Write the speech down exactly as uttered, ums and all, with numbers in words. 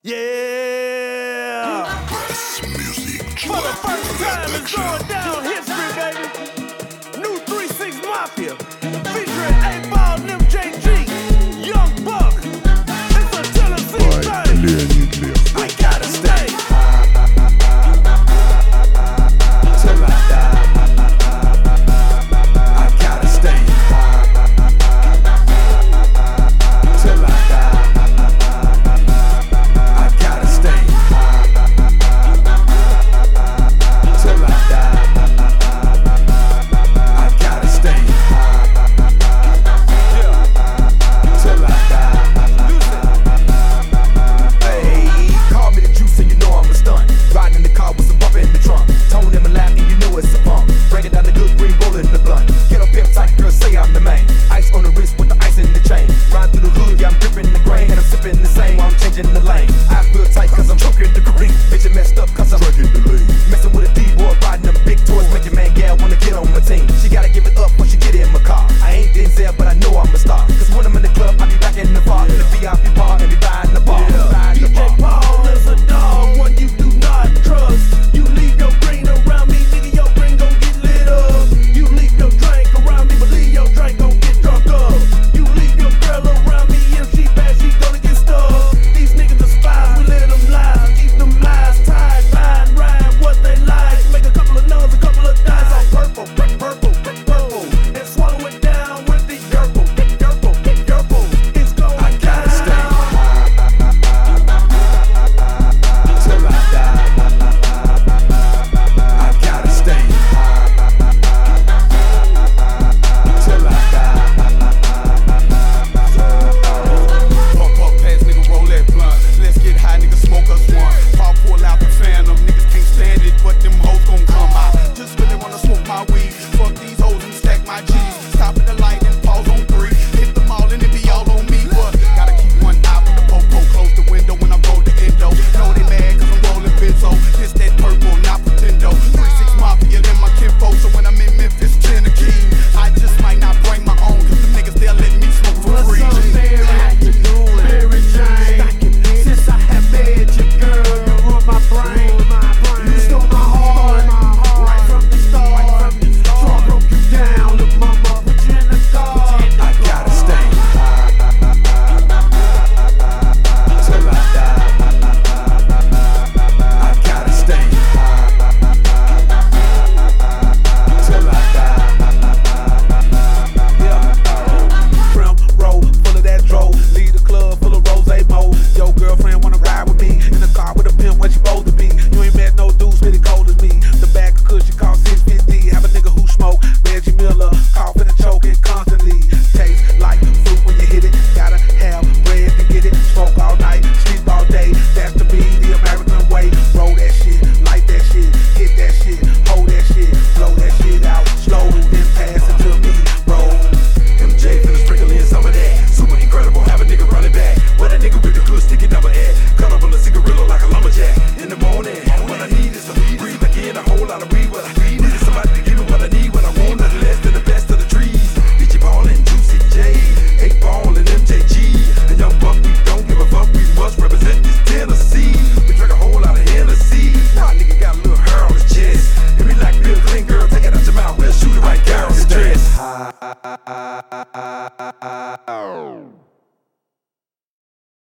Yeah! Best music. For the first time, it's going down history, baby. New three six Mafia, featuring eight ball and M J G, Young Buck. It's a Tennessee thing. We gotta stay till I die. I gotta stay till I die. I gotta stay till I die. I gotta stay, yeah, till I die. Hey, call me the juice and you know I'm a stunt. Riding in the car with some bumper in the trunk. Tone in my lap and you know it's a pump. Breaking down the good green bullet in the blunt. Get up pimp tight, girl, say I'm the main. Ice on the wrist with the ice in the chain. Ride through the hood, yeah, I'm gripping the grain. And I'm sipping the same while I'm changing the lane. I feel tight cause I'm choking the green. Bitch, you messed up cause I'm drinking the lean. Messing with a D-boy, riding them big toys. Make your man gal wanna get on my team. She gotta give it up when she get in my car. I ain't Denzel, but I know I'm a star. Cause when I'm in the club, I be back in the bar. In the V I P bar and be buying the bar. Yeah. D J Paul is a dog, one you do not trust. You leave your green around me, nigga, your green gon' get lit up. You leave your drink around me, but leave your drink gon' get drunk up. You leave your girl around me, if she bad, she gonna get stuck. These niggas are spies, we let them lie. Keep them lies tied, line, rhyme, what they like. Make a couple of nuns, a couple of dimes on purple, purple, purple, and swallow it down with the yerple, yerple, yerple. It's going I gotta stay till I die. I gotta stay till I die. Pump up pants, nigga, roll that blunt. Let's get high, nigga, smoke us one. Pop pull out the phantom, niggas can't stand it, but them hoes gon' come out. Just really wanna smoke my weed. Fuck these hoes and stack my G's. Stop at the light and pause on three. Hit them all and it be all on me. What? Gotta keep one eye for the popo. Close the window when I roll the endo. Know they mad cause I'm rolling benzo. This that purple, not pretendo. three six Mafia, then my kinfo. So when I'm in Memphis, ten a key. I just might not bring my own cause them niggas they'll let me smoke for free. What's up, Mary? How you doing? Mary Jane. Since I have met you, girl, you ruined my brain. You stole my heart, right from the start. So I broke you down, look, mama, put you in the car. I gotta stay till I die. I gotta stay till I die. Yeah. Prim roll full of that dro. Leave the club full of rose mo. Your girlfriend wanna ride with me in the car with a pimp when she supposed to be. You ain't met no dudes really cold as me. The bag of cushion cost six fifty. Have a nigga who smoke Reggie Miller, coughing and choking constantly. Tastes like fruit when you hit it. Gotta have bread to get it. Smoke all night, sleep all day. That's to be the American way. Roll that shit, light that shit, hit that shit, hold that shit, blow that shit out slow, then pass it to me. Roll. M J finna sprinkle in some of that. Super incredible, have a nigga running back. What a nigga with the good sticking up a head. Cut up on a cigarillo like a lumberjack. In the morning, what I need is some breathe back in a whole lot of weed. What I need is somebody to give me what I need when I want nothing less than the best of the trees. D J Paul and Juicy J, eight ball and M J G, and Young Buck. We don't give a fuck. We must represent this Tennessee. We drink a whole lot of Hennessy. Nah, nigga got a little hair on his chest. And we like Bill Clinton, girl, take it out your mouth. We'll shoot it right down his dress.